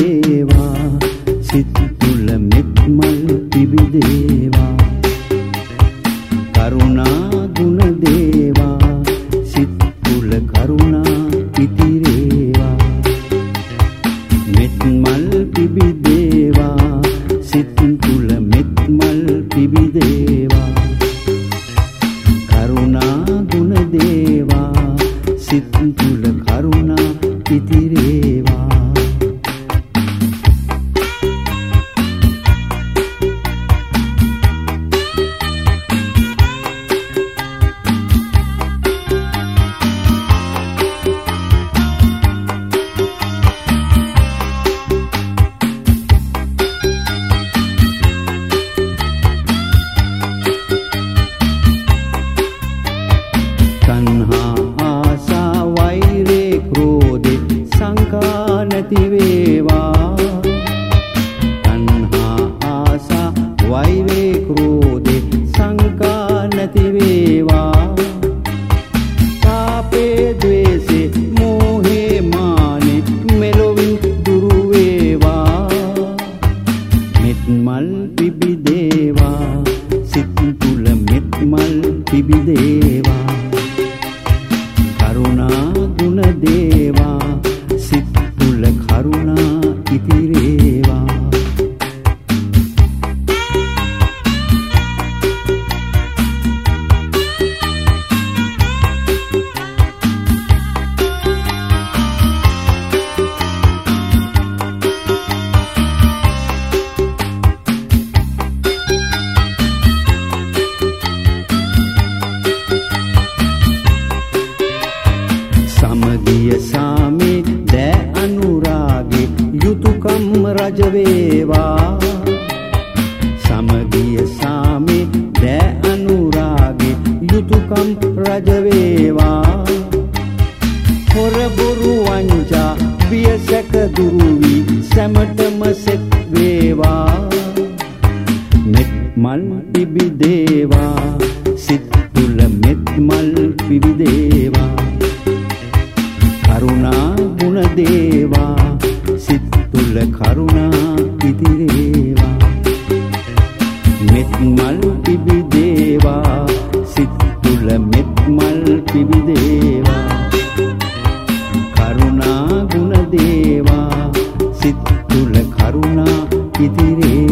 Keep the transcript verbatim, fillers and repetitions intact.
පිබිදේවා සිත් තුල මෙත් මල් පිබිදේවා කරුණා ගුණ දේවා සිත් තුල කරුණා ඉතිරේවා මෙත් මල් පිබිදේවා සිත් තුල මෙත් මල් පිබිදේවා කරුණා ගුණ දේවා සිත් තුල කරුණා ඉතිරේවා තණ්හා ආසා වෛරේ ක්‍රෝධේ සංකා නැති වේවා තණ්හා ආසා වෛරේ ක්‍රෝධේ සංකා නැති වේවා පාපේ ද්වේෂේ මෝහේ මානේ මෙලොවින් දුරු වේවා මෙත් මල් පිබිදේවා සිත් තුල මෙත් මල් පිබිදේවා කරුණා ගුණ දේවා සිත් තුල කරුණා ඉතිරේවා සමගිය සාමේ දෑ අනුරාගේ යුතුයකම් රජ වේවා සමගිය සාමේ දෑ අනුරාගේ යුතුයකම් රජ වේවා හොර බොරු වංචා බිය සැක දුරු වී සැමටම සෙත් වේවා මෙත් මල් පිබිදේවා සිත් තුල මෙත් මල් පිබිදේවා කරුණා ගුණ දේවා සිත් තුල කරුණා ඉතිරේවා මෙත් මල් පිබිදේවා සිත් තුල මෙත් මල් පිබිදේවා කරුණා ගුණ දේවා සිත් තුල කරුණා ඉතිරේවා